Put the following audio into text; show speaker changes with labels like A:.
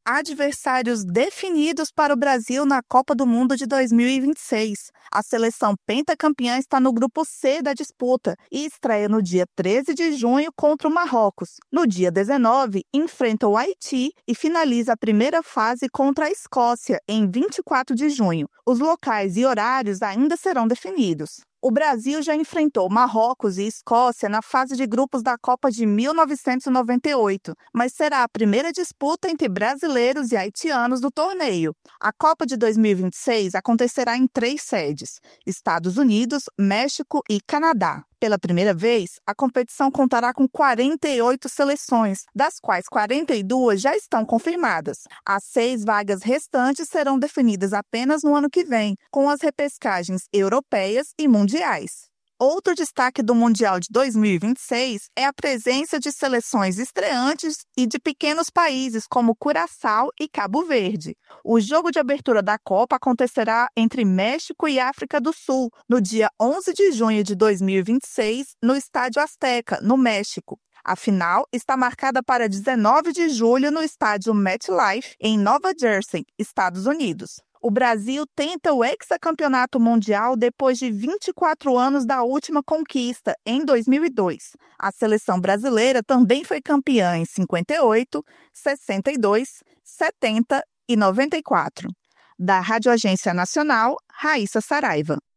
A: Adversários definidos para o Brasil na Copa do Mundo de 2026. A seleção pentacampeã está no grupo C da disputa e estreia no dia 13 de junho contra o Marrocos. No dia 19, enfrenta o Haiti e finaliza a primeira fase contra a Escócia em 24 de junho. Os locais e horários ainda serão definidos. O Brasil já enfrentou Marrocos e Escócia na fase de grupos da Copa de 1998, mas será a primeira disputa entre brasileiros e haitianos do torneio. A Copa de 2026 acontecerá em 3 sedes: Estados Unidos, México e Canadá. Pela primeira vez, a competição contará com 48 seleções, das quais 42 já estão confirmadas. As 6 vagas restantes serão definidas apenas no ano que vem, com as repescagens europeias e mundiais. Outro destaque do Mundial de 2026 é a presença de seleções estreantes e de pequenos países como Curaçao e Cabo Verde. O jogo de abertura da Copa acontecerá entre México e África do Sul, no dia 11 de junho de 2026, no Estádio Azteca, no México. A final está marcada para 19 de julho no estádio MetLife, em Nova Jersey, Estados Unidos. O Brasil tenta o hexacampeonato mundial depois de 24 anos da última conquista, em 2002. A seleção brasileira também foi campeã em 58, 62, 70 e 94. Da Rádio Agência Nacional, Raíssa Saraiva.